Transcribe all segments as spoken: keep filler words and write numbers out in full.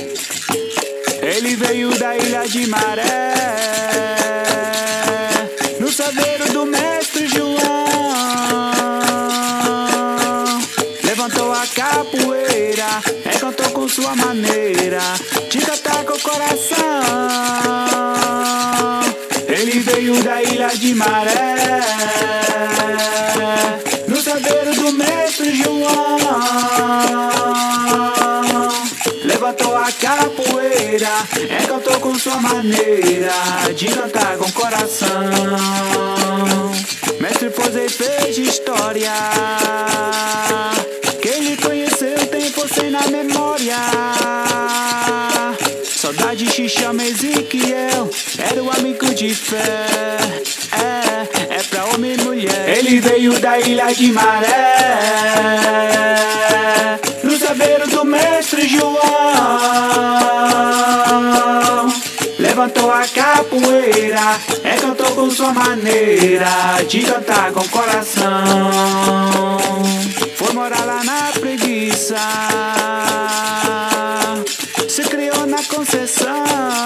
Ele veio da ilha de Maré, no saveiro do mestre João. Levantou a capoeira, encantou com sua maneira de cantar com o coração. Ele veio da ilha de Maré, no saveiro do mestre João. Levantou a capoeira, encantou com sua maneira de cantar com o coração. Mestre Fozei fez história, quem lhe conheceu tem você na memória. Saudade Xixama Ezequiel, era o amigo de fé. É, é pra homem e mulher. Ele veio da ilha de Maré, no saveiro do mestre João. Levantou a capoeira, encantou com sua maneira de cantar com o coração. Foi morar lá na Preguiça, se criou na Conceição,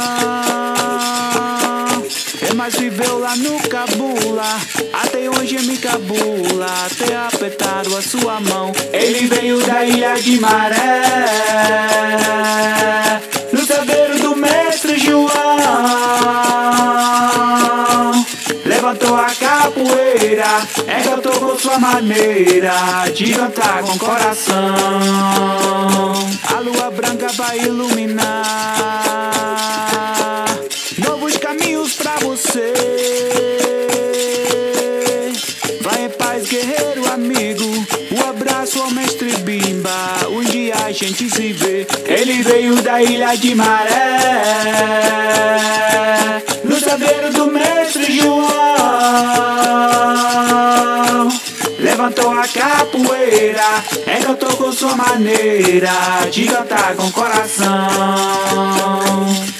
mas viveu lá no Cabula, até hoje me cabula, até apertaram a sua mão. Ele veio da ilha de Maré, no saveiro do mestre João. Levantou a capoeira, encantou com sua maneira de cantar com o coração. A lua branca vai iluminar novos caminhos pra você. Vai em paz, guerreiro amigo, um abraço ao mestre Bimba, um dia a gente se vê. Ele veio da ilha de Maré, no saveiro do mestre João. Levantou a capoeira, encantou com sua maneira de cantar com o coração.